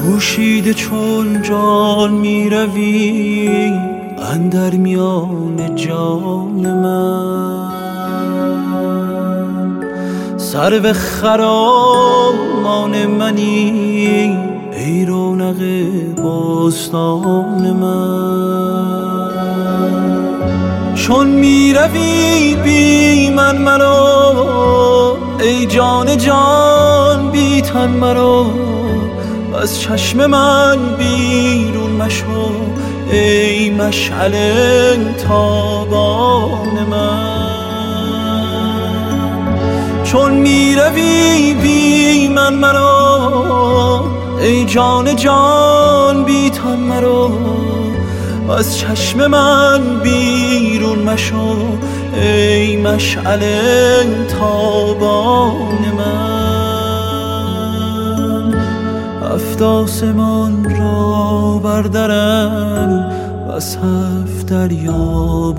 پوشیده چون جان می روی اندر میان جان من، سرو خرامان منی ای رونق باستان من. چون می روی بی من مرا ای جان جان بی تن مرا، از چشم من بیرون مشو ای مشعل تابان من. چون می روی بی من مرا ای جان جان بی تن مرا، از چشم من بیرون مشو ای مشعل تابان من. هفت آسمان را بردرم و از هفت دریا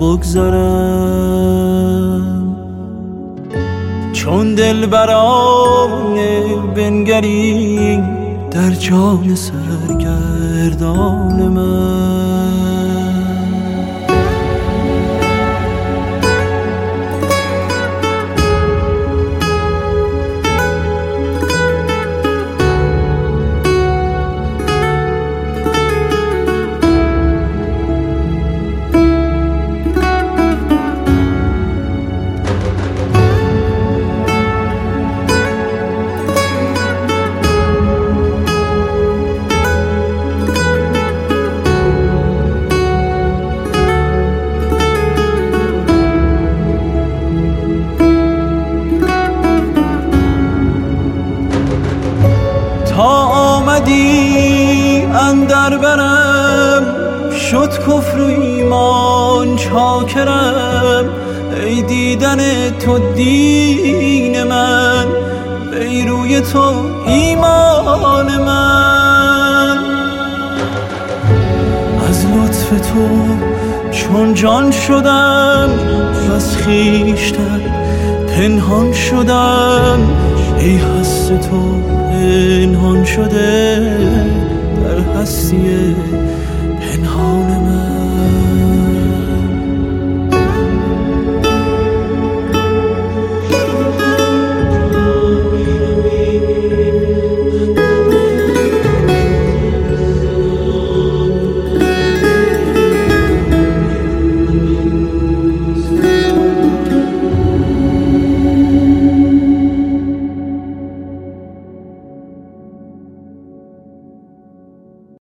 بگذرم، چون دلبران بنگری در جان سرگردان من. تا آمدی اندر برم شد کفر و ایمان چاکرم، ای دیدن تو دین من ای روی تو ایمان من. از لطف تو چون جان شدم و از خویشتن پنهان شدم، ای هست تو پنهان شده در هستی پنهان من.